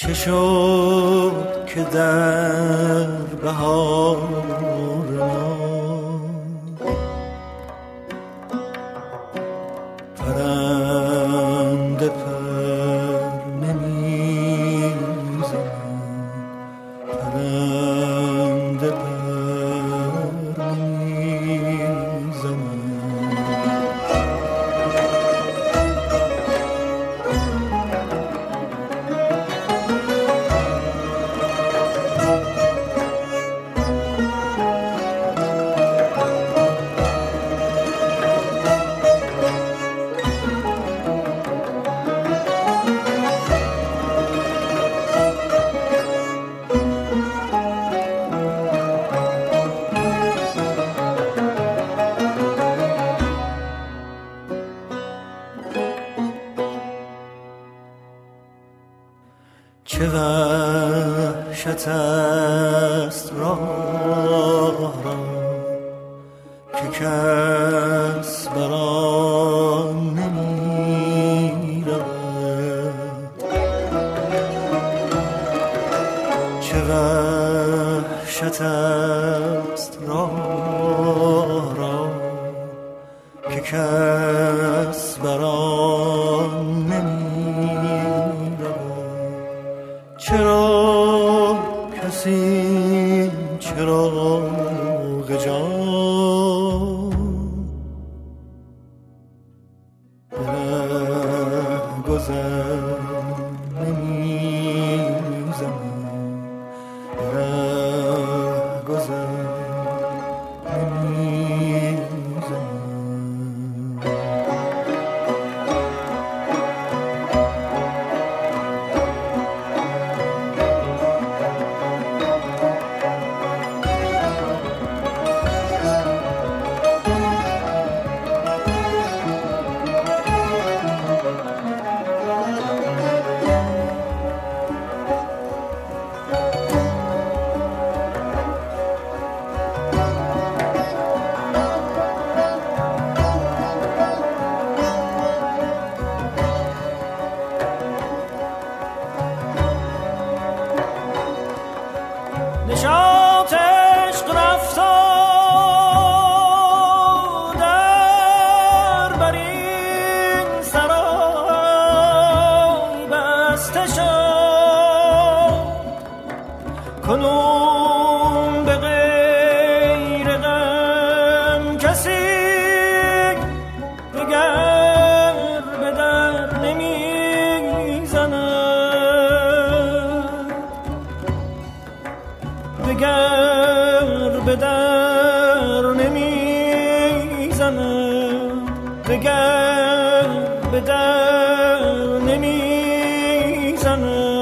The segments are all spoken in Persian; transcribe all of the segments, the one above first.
چه شد که در بهار ما پرنده پر نمیزند، پرنده پر نمیزند. چه وحشت است راه را که کس بر آن نمی رود. چه وحشت است راه را که کس بر آن نمی رود. چرا کسی چراغ جان به رهگذر نمی‌زند، به رهگذر نمی‌زند. نشاط عشق رفتار در بر این سرای بسته شد، کنون به غیر غم کسی دگر به در نمیزند، دگر به در نمیزند، دگر به در نمیزند.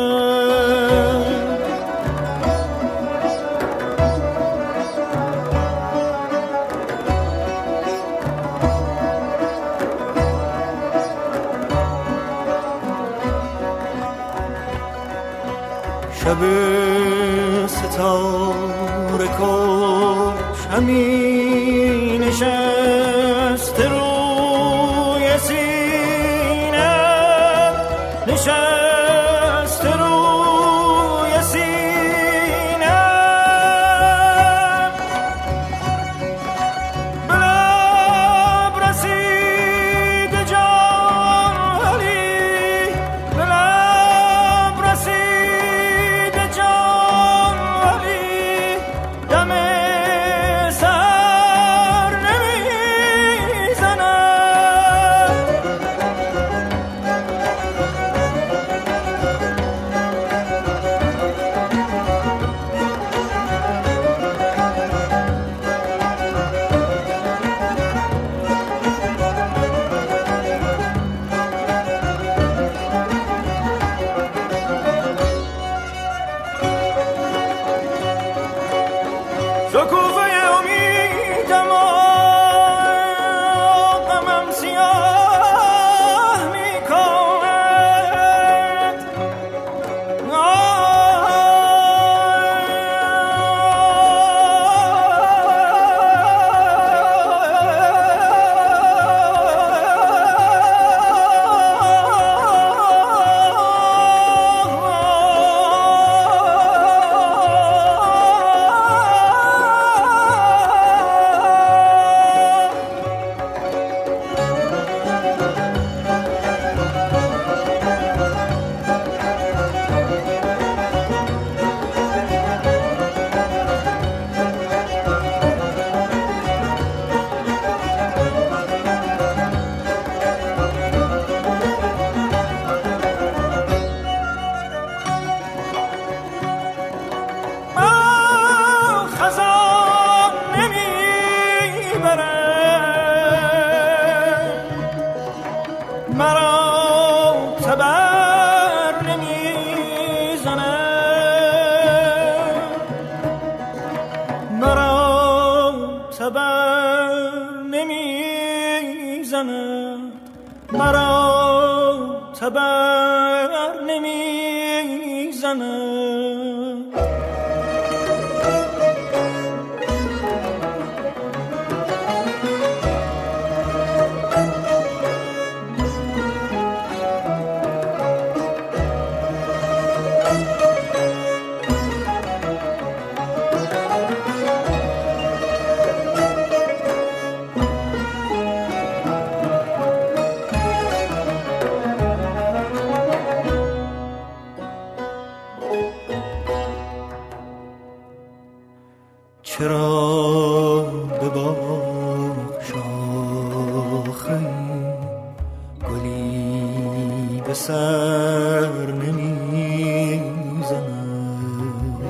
شب ستاره کش همی نشسته روی سینه، نشسته روی سینه. به لب رسید جان ولی، به لب رسید جان ولی، دم سر نمی زند مرا تبر نمی زند. چرا به باغ شاخه گلی به سر نمی زند؟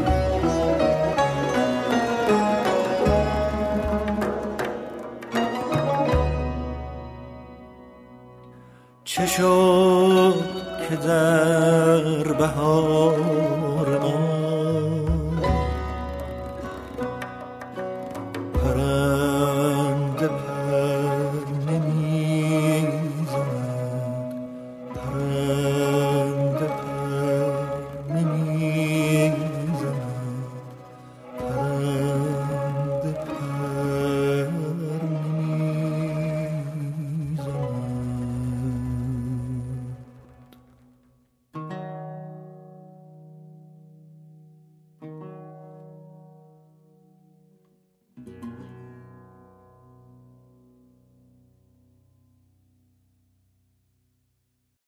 چه شد که در بهار